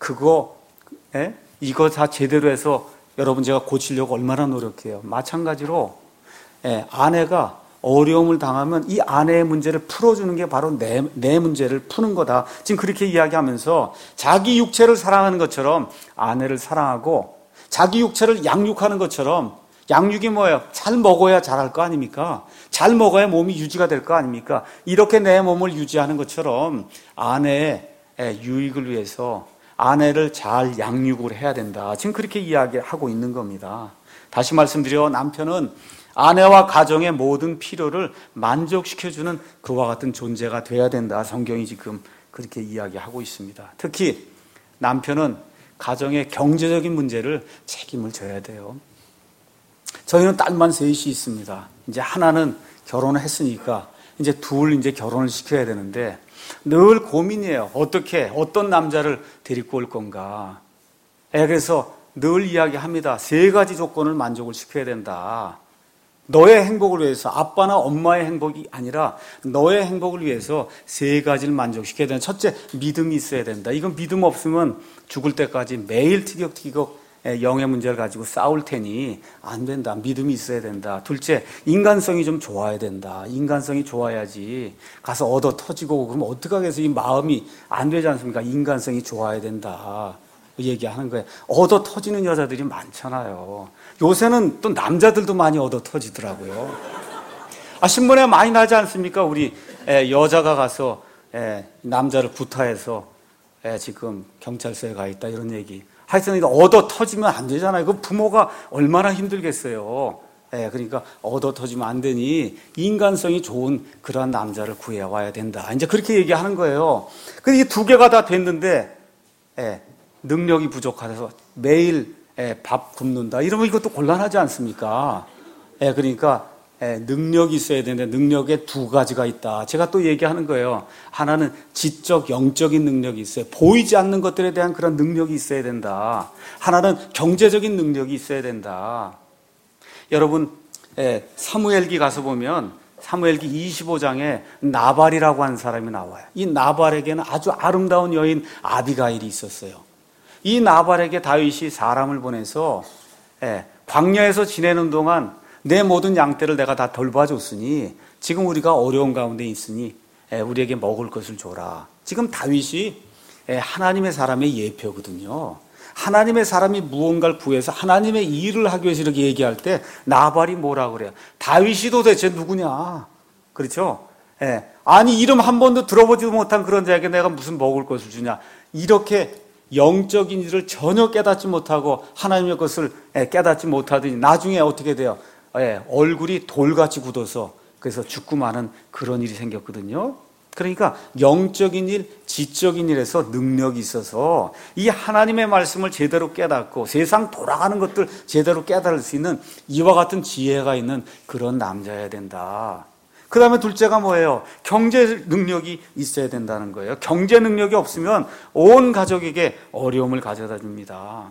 이거 다 제대로 해서 여러분 제가 고치려고 얼마나 노력해요. 마찬가지로 아내가 어려움을 당하면 이 아내의 문제를 풀어주는 게 바로 내 문제를 푸는 거다. 지금 그렇게 이야기하면서 자기 육체를 사랑하는 것처럼 아내를 사랑하고 자기 육체를 양육하는 것처럼 양육이 뭐예요? 잘 먹어야 잘할 거 아닙니까? 잘 먹어야 몸이 유지가 될 거 아닙니까? 이렇게 내 몸을 유지하는 것처럼 아내의 유익을 위해서 아내를 잘 양육을 해야 된다. 지금 그렇게 이야기하고 있는 겁니다. 다시 말씀드려, 남편은 아내와 가정의 모든 필요를 만족시켜주는 그와 같은 존재가 돼야 된다. 성경이 지금 그렇게 이야기하고 있습니다. 특히 남편은 가정의 경제적인 문제를 책임을 져야 돼요. 저희는 딸만 셋이 있습니다. 이제 하나는 결혼을 했으니까 이제 이제 결혼을 시켜야 되는데 늘 고민이에요. 어떤 남자를 데리고 올 건가. 그래서 늘 이야기합니다. 3가지 조건을 만족을 시켜야 된다. 너의 행복을 위해서, 아빠나 엄마의 행복이 아니라 너의 행복을 위해서 3가지를 만족시켜야 된다. 첫째, 믿음이 있어야 된다. 이건 믿음 없으면 죽을 때까지 매일 티격태격 영의 문제를 가지고 싸울 테니 안 된다. 믿음이 있어야 된다. 둘째, 인간성이 좀 좋아야 된다. 인간성이 좋아야지 가서 얻어 터지고 그러면 어떡하겠어. 이 마음이 안 되지 않습니까? 인간성이 좋아야 된다. 얘기하는 거예요. 얻어 터지는 여자들이 많잖아요. 요새는 또 남자들도 많이 얻어 터지더라고요. 신문에 많이 나지 않습니까? 우리 여자가 가서 남자를 구타해서 지금 경찰서에 가 있다 이런 얘기. 하여튼 얻어 터지면 안 되잖아요. 그 부모가 얼마나 힘들겠어요. 그러니까 얻어 터지면 안 되니 인간성이 좋은 그러한 남자를 구해와야 된다. 이제 그렇게 얘기하는 거예요. 근데 이 2개가 다 됐는데 능력이 부족해서 매일 밥 굶는다. 이러면 이것도 곤란하지 않습니까? 그러니까 능력이 있어야 되는데 능력에 2가지가 있다. 제가 또 얘기하는 거예요. 하나는 지적, 영적인 능력이 있어요. 보이지 않는 것들에 대한 그런 능력이 있어야 된다. 하나는 경제적인 능력이 있어야 된다. 여러분, 사무엘기 가서 보면 사무엘기 25장에 나발이라고 하는 사람이 나와요. 이 나발에게는 아주 아름다운 여인 아비가일이 있었어요. 이 나발에게 다윗이 사람을 보내서 광야에서 지내는 동안 내 모든 양떼를 내가 다 돌봐줬으니 지금 우리가 어려운 가운데 있으니 우리에게 먹을 것을 줘라. 지금 다윗이 하나님의 사람의 예표거든요. 하나님의 사람이 무언가를 구해서 하나님의 일을 하기 위해서 이렇게 얘기할 때 나발이 뭐라 그래요? 다윗이 도대체 누구냐? 그렇죠? 아니 이름 한 번도 들어보지도 못한 그런 자에게 내가 무슨 먹을 것을 주냐? 이렇게 영적인 일을 전혀 깨닫지 못하고 하나님의 것을 깨닫지 못하더니 나중에 어떻게 돼요? 얼굴이 돌같이 굳어서 그래서 죽고 마는 그런 일이 생겼거든요. 그러니까 영적인 일, 지적인 일에서 능력이 있어서 이 하나님의 말씀을 제대로 깨닫고 세상 돌아가는 것들 제대로 깨달을 수 있는 이와 같은 지혜가 있는 그런 남자여야 된다. 그 다음에 둘째가 뭐예요? 경제 능력이 있어야 된다는 거예요. 경제 능력이 없으면 온 가족에게 어려움을 가져다 줍니다.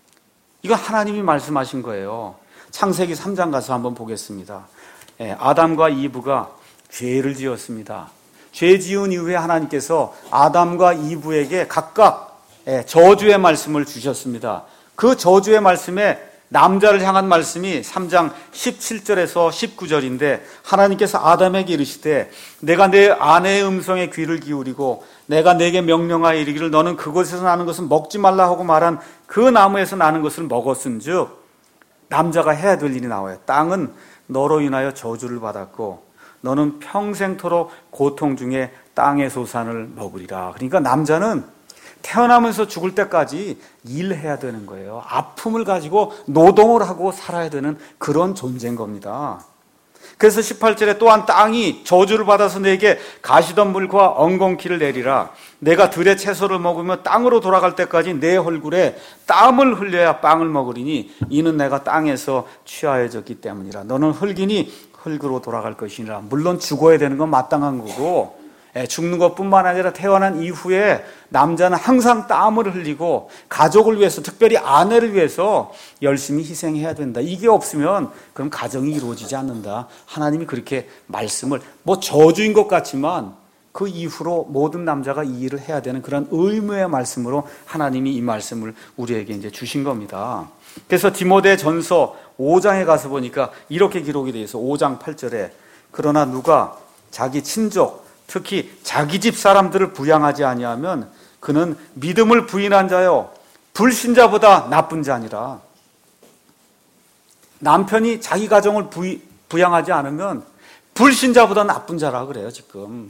이거 하나님이 말씀하신 거예요. 창세기 3장 가서 한번 보겠습니다. 아담과 이브가 죄를 지었습니다. 죄 지은 이후에 하나님께서 아담과 이브에게 각각 저주의 말씀을 주셨습니다. 그 저주의 말씀에 남자를 향한 말씀이 3장 17절에서 19절인데 하나님께서 아담에게 이르시되 내가 내 아내의 음성에 귀를 기울이고 내가 내게 명령하여 이르기를 너는 그곳에서 나는 것은 먹지 말라 하고 말한 그 나무에서 나는 것을 먹었은즉 남자가 해야 될 일이 나와요. 땅은 너로 인하여 저주를 받았고 너는 평생토록 고통 중에 땅의 소산을 먹으리라. 그러니까 남자는 태어나면서 죽을 때까지 일해야 되는 거예요. 아픔을 가지고 노동을 하고 살아야 되는 그런 존재인 겁니다. 그래서 18절에 또한 땅이 저주를 받아서 내게 가시덤불과 엉겅퀴를 내리라. 내가 들의 채소를 먹으며 땅으로 돌아갈 때까지 내 얼굴에 땀을 흘려야 빵을 먹으리니 이는 내가 땅에서 취하여졌기 때문이라. 너는 흙이니 흙으로 돌아갈 것이니라. 물론 죽어야 되는 건 마땅한 거고 죽는 것뿐만 아니라 태어난 이후에 남자는 항상 땀을 흘리고 가족을 위해서 특별히 아내를 위해서 열심히 희생해야 된다. 이게 없으면 그럼 가정이 이루어지지 않는다. 하나님이 그렇게 말씀을 저주인 것 같지만 그 이후로 모든 남자가 이 일을 해야 되는 그런 의무의 말씀으로 하나님이 이 말씀을 우리에게 이제 주신 겁니다. 그래서 디모데 전서 5장에 가서 보니까 이렇게 기록이 되어 있어. 5장 8절에 그러나 누가 자기 친족 특히 자기 집 사람들을 부양하지 아니하면 그는 믿음을 부인한 자요 불신자보다 나쁜 자니라. 남편이 자기 가정을 부양하지 않으면 불신자보다 나쁜 자라 그래요, 지금.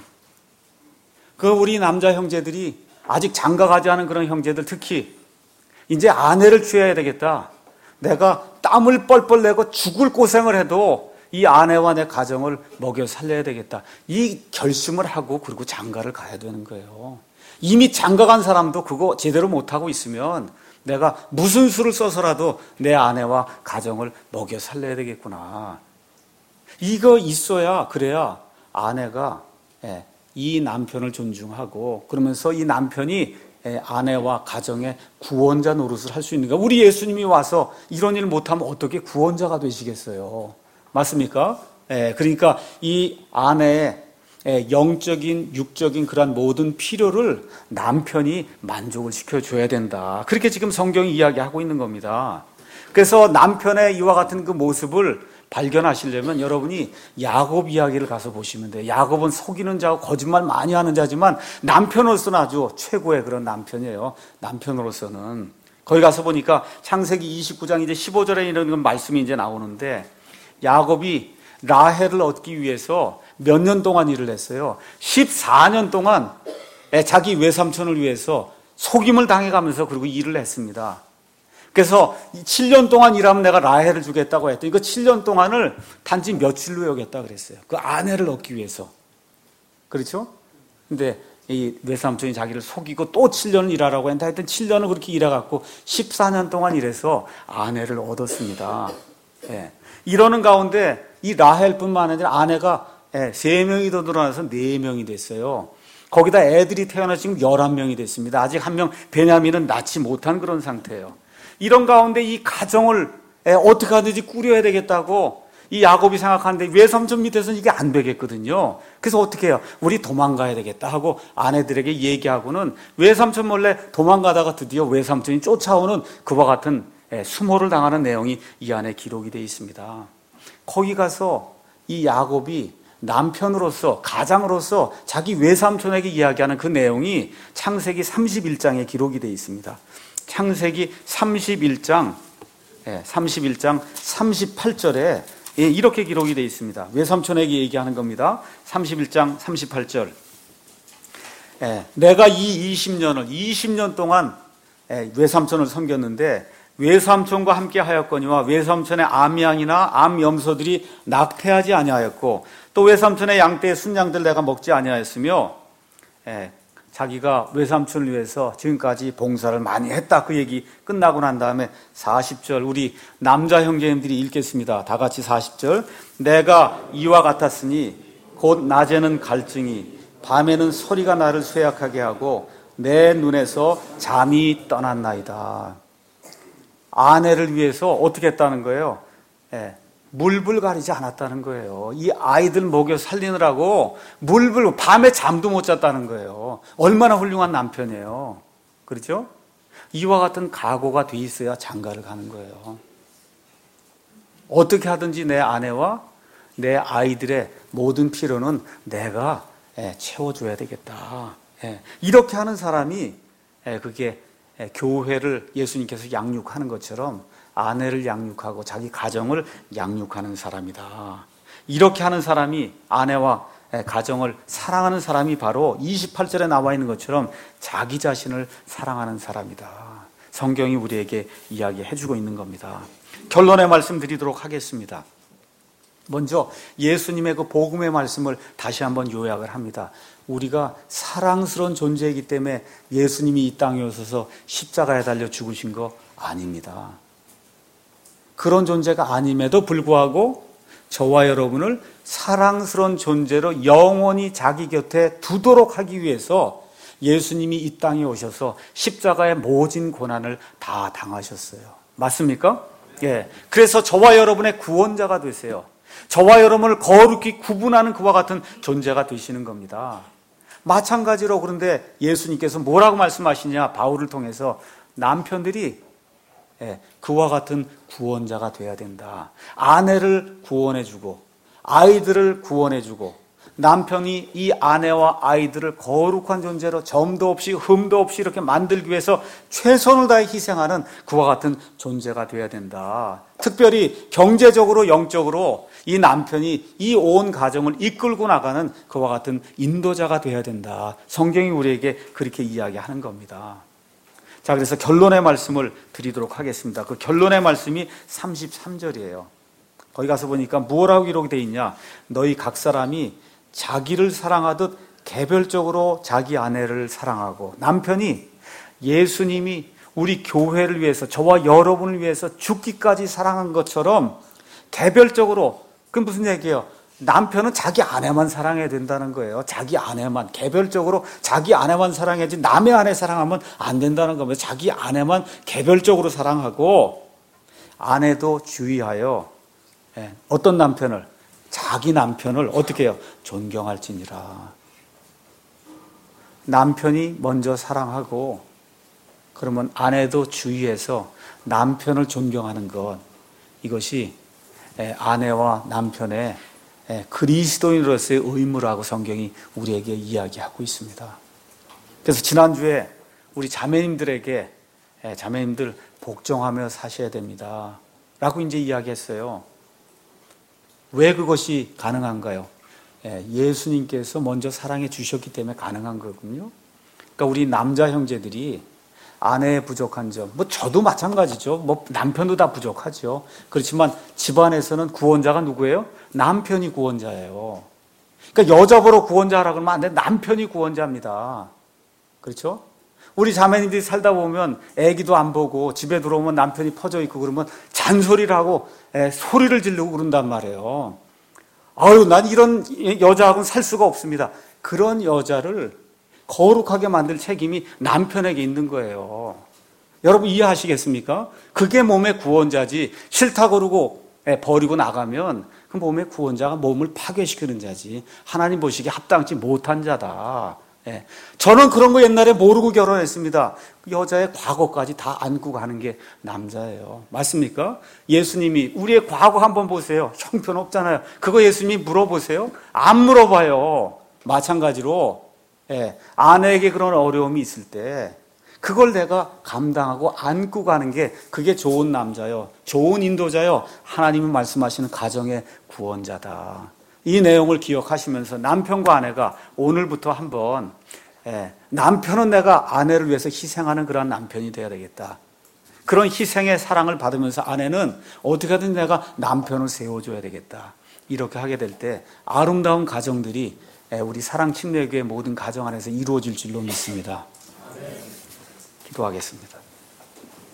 우리 남자 형제들이 아직 장가가지 않은 그런 형제들, 특히 이제 아내를 취해야 되겠다. 내가 땀을 뻘뻘 내고 죽을 고생을 해도 이 아내와 내 가정을 먹여 살려야 되겠다. 이 결심을 하고 그리고 장가를 가야 되는 거예요. 이미 장가간 사람도 그거 제대로 못하고 있으면 내가 무슨 수를 써서라도 내 아내와 가정을 먹여 살려야 되겠구나. 이거 있어야, 그래야 아내가 이 남편을 존중하고 그러면서 이 남편이 아내와 가정의 구원자 노릇을 할 수 있는 거야. 우리 예수님이 와서 이런 일 못하면 어떻게 구원자가 되시겠어요? 맞습니까? 그러니까 이 아내의 영적인, 육적인 그런 모든 필요를 남편이 만족을 시켜줘야 된다. 그렇게 지금 성경이 이야기하고 있는 겁니다. 그래서 남편의 이와 같은 그 모습을 발견하시려면 여러분이 야곱 이야기를 가서 보시면 돼요. 야곱은 속이는 자고 거짓말 많이 하는 자지만 남편으로서는 아주 최고의 그런 남편이에요. 남편으로서는. 거기 가서 보니까 창세기 29장 이제 15절에 이런 말씀이 이제 나오는데 야곱이 라헬을 얻기 위해서 몇 년 동안 일을 했어요. 14년 동안 자기 외삼촌을 위해서 속임을 당해가면서 그리고 일을 했습니다. 그래서 7년 동안 일하면 내가 라헬을 주겠다고 했더니 그 7년 동안을 단지 며칠로 여겼다 그랬어요. 그 아내를 얻기 위해서. 그렇죠? 근데 이 외삼촌이 자기를 속이고 또 7년을 일하라고 했는데 하여튼 7년을 그렇게 일해갖고 14년 동안 일해서 아내를 얻었습니다. 이러는 가운데 이 라헬뿐만 아니라 아내가 3명이 더 늘어나서 4명이 됐어요. 거기다 애들이 태어나서 지금 11명이 됐습니다. 아직 한 명 베냐민은 낳지 못한 그런 상태예요. 이런 가운데 이 가정을 어떻게 하든지 꾸려야 되겠다고 이 야곱이 생각하는데 외삼촌 밑에서는 이게 안 되겠거든요. 그래서 어떻게 해요? 우리 도망가야 되겠다 하고 아내들에게 얘기하고는 외삼촌 몰래 도망가다가 드디어 외삼촌이 쫓아오는 그와 같은 수모를 당하는 내용이 이 안에 기록이 되어 있습니다. 거기 가서 이 야곱이 남편으로서, 가장으로서 자기 외삼촌에게 이야기하는 그 내용이 창세기 31장에 기록이 되어 있습니다. 창세기 31장 38절에 이렇게 기록이 되어 있습니다. 외삼촌에게 얘기하는 겁니다. 31장 38절. 내가 이 20년 동안 외삼촌을 섬겼는데 외삼촌과 함께 하였거니와 외삼촌의 암양이나 암염소들이 낙태하지 아니하였고 또 외삼촌의 양떼의 순양들 내가 먹지 아니하였으며 자기가 외삼촌을 위해서 지금까지 봉사를 많이 했다. 그 얘기 끝나고 난 다음에 40절 우리 남자 형제님들이 읽겠습니다. 다 같이 40절. 내가 이와 같았으니 곧 낮에는 갈증이 밤에는 소리가 나를 쇠약하게 하고 내 눈에서 잠이 떠났나이다. 아내를 위해서 어떻게 했다는 거예요? 물불 가리지 않았다는 거예요. 이 아이들 먹여 살리느라고 물불 밤에 잠도 못 잤다는 거예요. 얼마나 훌륭한 남편이에요. 그렇죠? 이와 같은 각오가 돼 있어야 장가를 가는 거예요. 어떻게 하든지 내 아내와 내 아이들의 모든 필요는 내가 채워줘야 되겠다. 이렇게 하는 사람이 그게 교회를 예수님께서 양육하는 것처럼 아내를 양육하고 자기 가정을 양육하는 사람이다. 이렇게 하는 사람이 아내와 가정을 사랑하는 사람이 바로 28절에 나와 있는 것처럼 자기 자신을 사랑하는 사람이다. 성경이 우리에게 이야기해주고 있는 겁니다. 결론의 말씀 드리도록 하겠습니다. 먼저 예수님의 그 복음의 말씀을 다시 한번 요약을 합니다. 우리가 사랑스러운 존재이기 때문에 예수님이 이 땅에 오셔서 십자가에 달려 죽으신 거 아닙니다. 그런 존재가 아님에도 불구하고 저와 여러분을 사랑스러운 존재로 영원히 자기 곁에 두도록 하기 위해서 예수님이 이 땅에 오셔서 십자가의 모진 고난을 다 당하셨어요. 맞습니까? 그래서 저와 여러분의 구원자가 되세요. 저와 여러분을 거룩히 구분하는 그와 같은 존재가 되시는 겁니다. 마찬가지로 그런데 예수님께서 뭐라고 말씀하시냐? 바울을 통해서 남편들이 그와 같은 구원자가 돼야 된다. 아내를 구원해주고 아이들을 구원해주고 남편이 이 아내와 아이들을 거룩한 존재로 점도 없이 흠도 없이 이렇게 만들기 위해서 최선을 다해 희생하는 그와 같은 존재가 되어야 된다. 특별히 경제적으로 영적으로 이 남편이 이 온 가정을 이끌고 나가는 그와 같은 인도자가 되어야 된다. 성경이 우리에게 그렇게 이야기하는 겁니다. 자, 그래서 결론의 말씀을 드리도록 하겠습니다. 그 결론의 말씀이 33절이에요. 거기 가서 보니까 뭐라고 기록이 되어 있냐? 너희 각 사람이 자기를 사랑하듯 개별적으로 자기 아내를 사랑하고, 남편이 예수님이 우리 교회를 위해서, 저와 여러분을 위해서 죽기까지 사랑한 것처럼 개별적으로, 그건 무슨 얘기예요? 남편은 자기 아내만 사랑해야 된다는 거예요. 자기 아내만, 개별적으로 자기 아내만 사랑해야지 남의 아내 사랑하면 안 된다는 겁니다. 자기 아내만 개별적으로 사랑하고, 아내도 주의하여 어떤 남편을? 자기 남편을 어떻게 해요? 존경할지니라. 남편이 먼저 사랑하고, 그러면 아내도 주의해서 남편을 존경하는 것, 이것이 아내와 남편의 그리스도인으로서의 의무라고 성경이 우리에게 이야기하고 있습니다. 그래서 지난주에 우리 자매님들에게 자매님들 복종하며 사셔야 됩니다 라고 이제 이야기했어요. 왜 그것이 가능한가요? 예수님께서 먼저 사랑해 주셨기 때문에 가능한 거거든요. 그러니까 우리 남자 형제들이 아내의 부족한 점, 저도 마찬가지죠. 남편도 다 부족하죠. 그렇지만 집안에서는 구원자가 누구예요? 남편이 구원자예요. 그러니까 여자보러 구원자라고 하면 안 돼. 남편이 구원자입니다. 그렇죠? 우리 자매님들이 살다 보면 애기도 안 보고 집에 들어오면 남편이 퍼져 있고 그러면 잔소리를 하고 소리를 지르고 그런단 말이에요. 아유, 난 이런 여자하고는 살 수가 없습니다. 그런 여자를 거룩하게 만들 책임이 남편에게 있는 거예요. 여러분 이해하시겠습니까? 그게 몸의 구원자지. 싫다 그러고 버리고 나가면 그 몸의 구원자가 몸을 파괴시키는 자지. 하나님 보시기에 합당치 못한 자다. 저는 그런 거 옛날에 모르고 결혼했습니다. 여자의 과거까지 다 안고 가는 게 남자예요. 맞습니까? 예수님이 우리의 과거 한번 보세요. 형편없잖아요. 그거 예수님이 물어보세요? 안 물어봐요. 마찬가지로 아내에게 그런 어려움이 있을 때 그걸 내가 감당하고 안고 가는 게 그게 좋은 남자요, 좋은 인도자요, 하나님이 말씀하시는 가정의 구원자다. 이 내용을 기억하시면서 남편과 아내가 오늘부터 한번 남편은 내가 아내를 위해서 희생하는 그런 남편이 되어야 되겠다. 그런 희생의 사랑을 받으면서 아내는 어떻게 하든 내가 남편을 세워줘야 되겠다. 이렇게 하게 될 때 아름다운 가정들이 우리 사랑침례교회 모든 가정 안에서 이루어질 줄로 믿습니다. 기도하겠습니다.